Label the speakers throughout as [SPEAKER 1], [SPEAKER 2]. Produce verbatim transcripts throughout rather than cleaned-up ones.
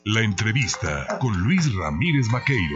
[SPEAKER 1] La entrevista con Luis Ramírez Maqueiro.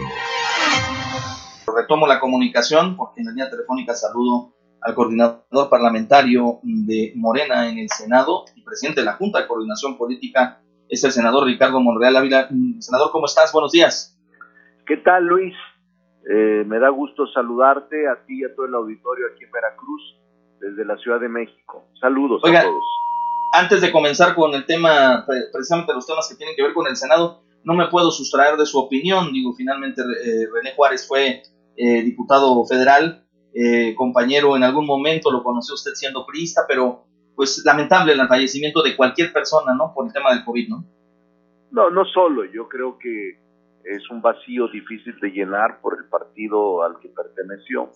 [SPEAKER 2] Retomo la comunicación porque en la línea telefónica saludo al coordinador parlamentario de Morena en el Senado y presidente de la Junta de Coordinación Política, es el senador Ricardo Monreal Ávila. Senador, ¿cómo estás? Buenos días.
[SPEAKER 3] ¿Qué tal, Luis? Eh, me da gusto saludarte a ti y a todo el auditorio aquí en Veracruz, desde la Ciudad de México. Saludos
[SPEAKER 2] Oiga,
[SPEAKER 3] a todos.
[SPEAKER 2] Antes de comenzar con el tema, precisamente los temas que tienen que ver con el Senado, no me puedo sustraer de su opinión. Digo, finalmente eh, René Juárez fue eh, diputado federal, eh, compañero en algún momento, lo conoció usted siendo priista, pero pues lamentable el fallecimiento de cualquier persona, ¿no? Por el tema del COVID, ¿no?
[SPEAKER 3] No, no solo, yo creo que es un vacío difícil de llenar por el partido al que perteneció.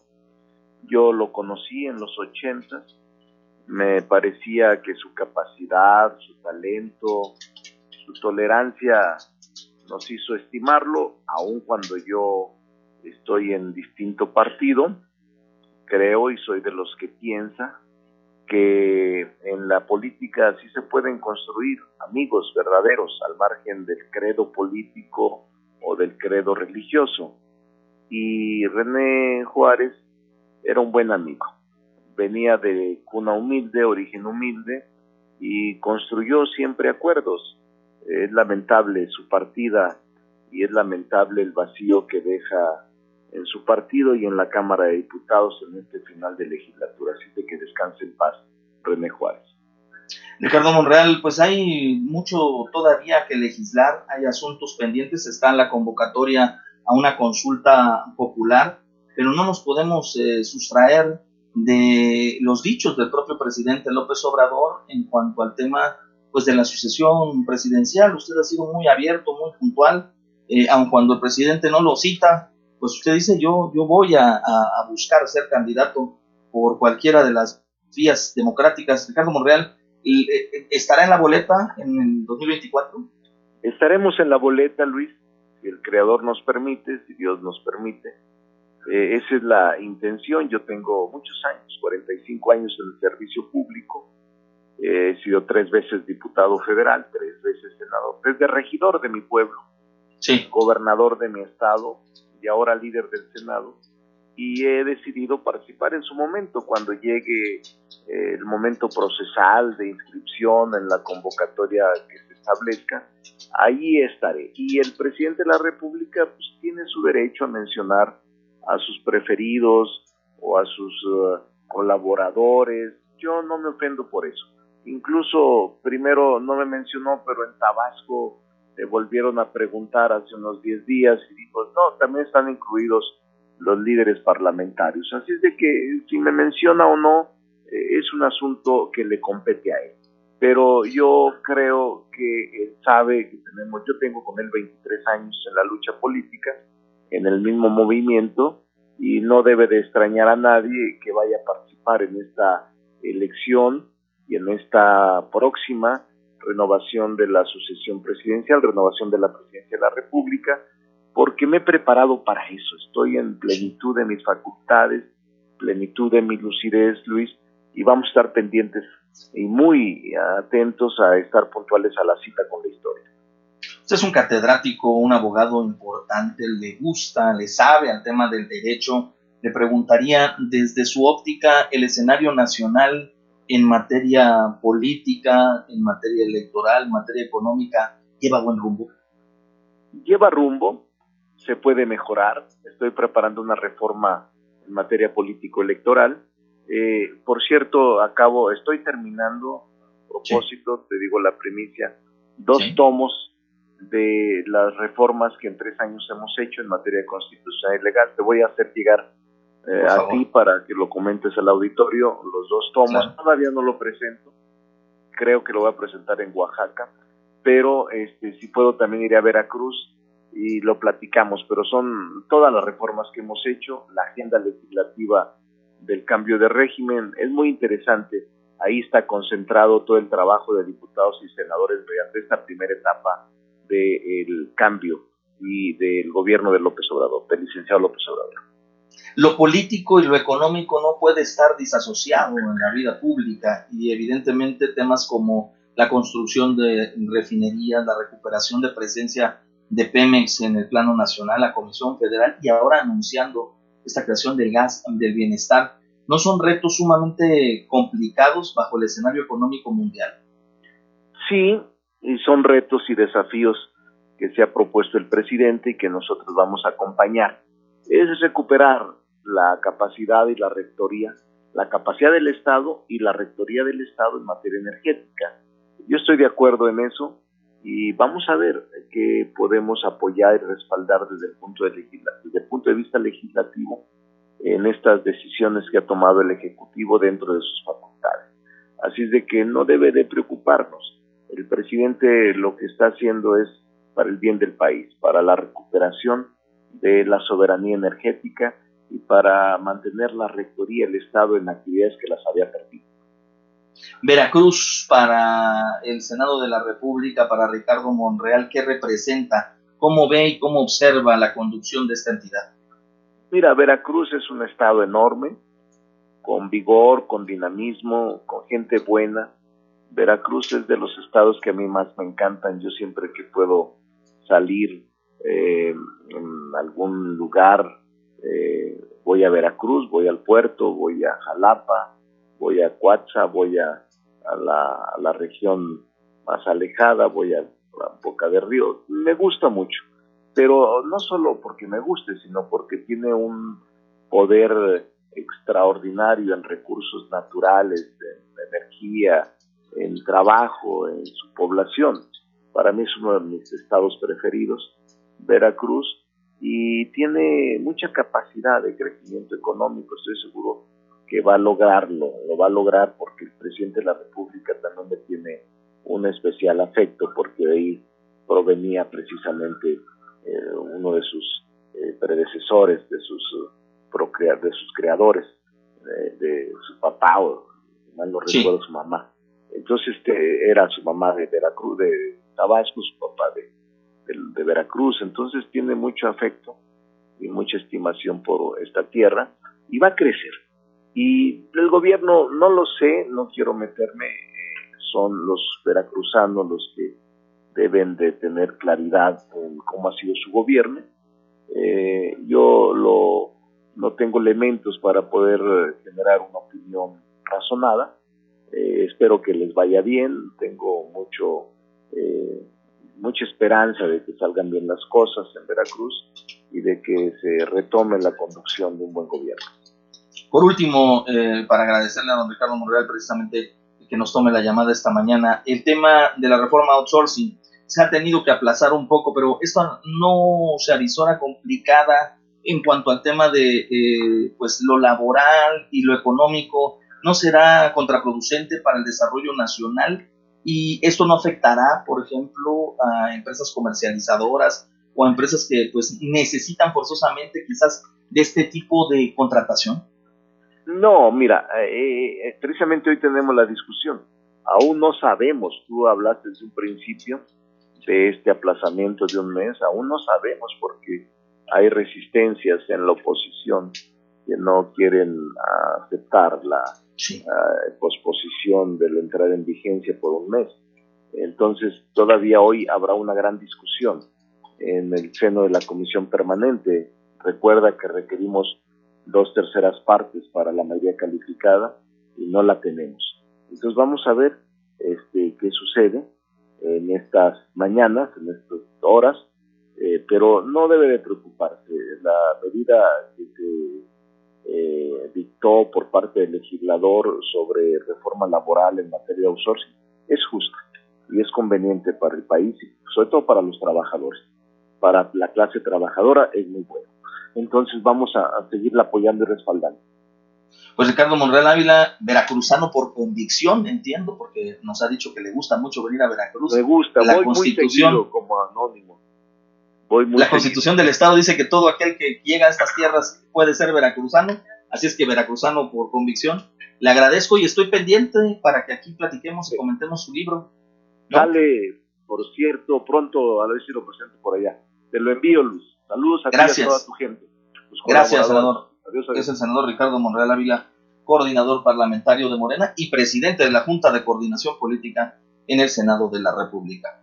[SPEAKER 3] Yo lo conocí en los ochentas, me parecía que su capacidad, su talento, su tolerancia nos hizo estimarlo, aun cuando yo estoy en distinto partido. Creo y soy de los que piensa que en la política sí se pueden construir amigos verdaderos al margen del credo político o del credo religioso. Y René Juárez era un buen amigo. Venía de cuna humilde, origen humilde, y construyó siempre acuerdos. Es lamentable su partida y es lamentable el vacío que deja en su partido y en la Cámara de Diputados en este final de legislatura. Así de que descanse en paz, René Juárez.
[SPEAKER 2] Ricardo Monreal, pues hay mucho todavía que legislar, hay asuntos pendientes, está en la convocatoria a una consulta popular, pero no nos podemos eh, sustraer de los dichos del propio presidente López Obrador en cuanto al tema pues de la sucesión presidencial. Usted ha sido muy abierto, muy puntual, eh, aun cuando el presidente no lo cita, pues usted dice yo, yo voy a, a, a buscar ser candidato por cualquiera de las vías democráticas. Ricardo Monreal, ¿estará en la boleta en el dos mil veinticuatro?
[SPEAKER 3] Estaremos en la boleta, Luis, si el Creador nos permite, si Dios nos permite. Eh, esa es la intención. Yo tengo muchos años, cuarenta y cinco años en el servicio público. Eh, he sido tres veces diputado federal, tres veces senador, desde regidor de mi pueblo,
[SPEAKER 2] sí,
[SPEAKER 3] gobernador de mi estado y ahora líder del Senado. Y he decidido participar en su momento, cuando llegue eh, el momento procesal de inscripción en la convocatoria que se establezca, ahí estaré. Y el presidente de la República pues tiene su derecho a mencionar a sus preferidos o a sus uh, colaboradores. Yo no me ofendo por eso. Incluso, primero no me mencionó, pero en Tabasco le volvieron a preguntar hace unos diez días y dijo, no, también están incluidos los líderes parlamentarios. Así es de que si me menciona o no, eh, es un asunto que le compete a él. Pero yo creo que él sabe que tenemos, yo tengo con él veintitrés años en la lucha política, en el mismo movimiento, y no debe de extrañar a nadie que vaya a participar en esta elección y en esta próxima renovación de la sucesión presidencial, renovación de la presidencia de la República, porque me he preparado para eso. Estoy en plenitud de mis facultades, plenitud de mi lucidez, Luis, y vamos a estar pendientes y muy atentos a estar puntuales a la cita con la historia.
[SPEAKER 2] Usted es un catedrático, un abogado importante, le gusta, le sabe al tema del derecho. Le preguntaría, desde su óptica, el escenario nacional en materia política, en materia electoral, en materia económica, ¿lleva buen rumbo?
[SPEAKER 3] Lleva rumbo, se puede mejorar. Estoy preparando una reforma en materia político-electoral. Eh, por cierto, acabo, estoy terminando, a propósito, sí. Te digo la primicia, dos sí. tomos de las reformas que en tres años hemos hecho en materia constitucional y legal. Te voy a hacer llegar eh, a ti para que lo comentes al auditorio, los dos tomos. Claro. Todavía no lo presento, creo que lo voy a presentar en Oaxaca, pero este, si puedo también iré a Veracruz y lo platicamos, pero son todas las reformas que hemos hecho, la agenda legislativa del cambio de régimen, es muy interesante. Ahí está concentrado todo el trabajo de diputados y senadores mediante esta primera etapa del cambio y del gobierno de López Obrador, del licenciado López Obrador.
[SPEAKER 2] Lo político y lo económico no puede estar disasociado en la vida pública, y evidentemente temas como la construcción de refinerías, la recuperación de presencia de Pemex en el plano nacional, la Comisión Federal, y ahora anunciando esta creación del gas del bienestar. ¿No son retos sumamente complicados bajo el escenario económico mundial?
[SPEAKER 3] Sí, y son retos y desafíos que se ha propuesto el presidente y que nosotros vamos a acompañar. Es recuperar la capacidad y la rectoría, la capacidad del Estado y la rectoría del Estado en materia energética. Yo estoy de acuerdo en eso y vamos a ver qué podemos apoyar y respaldar desde el punto de, legisla- desde el punto de vista legislativo en estas decisiones que ha tomado el Ejecutivo dentro de sus facultades. Así es de que no debe de preocuparnos. El presidente lo que está haciendo es para el bien del país, para la recuperación de la soberanía energética y para mantener la rectoría del Estado en actividades que las había perdido.
[SPEAKER 2] Veracruz para el Senado de la República, para Ricardo Monreal, ¿qué representa? ¿Cómo ve y cómo observa la conducción de esta entidad?
[SPEAKER 3] Mira, Veracruz es un estado enorme, con vigor, con dinamismo, con gente buena. Veracruz es de los estados que a mí más me encantan. Yo siempre que puedo salir eh, en algún lugar, eh, voy a Veracruz, voy al puerto, voy a Jalapa, voy a Coatza, voy a, a, la, a la región más alejada, voy a, a Boca del Río. Me gusta mucho, pero no solo porque me guste, sino porque tiene un poder extraordinario en recursos naturales, en energía, en trabajo, en su población. Para mí es uno de mis estados preferidos, Veracruz, y tiene mucha capacidad de crecimiento económico. Estoy seguro que va a lograrlo, lo va a lograr porque el presidente de la República también le tiene un especial afecto, porque de ahí provenía precisamente eh, uno de sus eh, predecesores, de sus, procrea- de sus creadores, de, de su papá, o mal no
[SPEAKER 2] Sí.
[SPEAKER 3] recuerdo su mamá. Entonces este, era su mamá de Veracruz, de Tabasco, su papá de, de, de Veracruz. Entonces tiene mucho afecto y mucha estimación por esta tierra y va a crecer. Y el gobierno, no lo sé, no quiero meterme, eh, son los veracruzanos los que deben de tener claridad en cómo ha sido su gobierno. Eh, yo lo, no tengo elementos para poder generar una opinión razonada. Eh, espero que les vaya bien, tengo mucho eh, mucha esperanza de que salgan bien las cosas en Veracruz y de que se retome la conducción de un buen gobierno.
[SPEAKER 2] Por último, eh, para agradecerle a don Ricardo Monreal precisamente que nos tome la llamada esta mañana, el tema de la reforma outsourcing se ha tenido que aplazar un poco, pero esto no se avisora complicada en cuanto al tema de eh, pues lo laboral y lo económico. ¿No será contraproducente para el desarrollo nacional? Y esto no afectará, por ejemplo, a empresas comercializadoras o a empresas que pues necesitan forzosamente quizás de este tipo de contratación.
[SPEAKER 3] No, mira, eh, precisamente hoy tenemos la discusión. Aún no sabemos, tú hablaste desde un principio de este aplazamiento de un mes, aún no sabemos porque hay resistencias en la oposición que no quieren aceptar la
[SPEAKER 2] Sí.
[SPEAKER 3] uh, posposición de la entrada en vigencia por un mes. Entonces, todavía hoy habrá una gran discusión en el seno de la comisión permanente. Recuerda que requerimos dos terceras partes para la mayoría calificada y no la tenemos. Entonces vamos a ver este, qué sucede en estas mañanas, en estas horas, eh, pero no debe de preocuparse. La medida que se eh, dictó por parte del legislador sobre reforma laboral en materia de outsourcing es justa y es conveniente para el país y sobre todo para los trabajadores. Para la clase trabajadora es muy bueno. Entonces vamos a, a seguirla apoyando y respaldando.
[SPEAKER 2] Pues Ricardo Monreal Ávila, veracruzano por convicción, entiendo, porque nos ha dicho que le gusta mucho venir a Veracruz.
[SPEAKER 3] Me gusta,
[SPEAKER 2] la
[SPEAKER 3] voy
[SPEAKER 2] constitución,
[SPEAKER 3] muy seguido como anónimo. Voy muy
[SPEAKER 2] la
[SPEAKER 3] seguido.
[SPEAKER 2] Constitución del Estado dice que todo aquel que llega a estas tierras puede ser veracruzano, así es que veracruzano por convicción. Le agradezco y estoy pendiente para que aquí platiquemos y comentemos su libro, ¿no?
[SPEAKER 3] Sale, por cierto, pronto, a ver si lo presento por allá. Te lo envío, Luis. Saludos a
[SPEAKER 2] Gracias.
[SPEAKER 3] ti y a toda tu gente.
[SPEAKER 2] Gracias, senador.
[SPEAKER 3] Adiós, adiós.
[SPEAKER 2] Es el senador Ricardo Monreal Ávila, coordinador parlamentario de Morena y presidente de la Junta de Coordinación Política en el Senado de la República.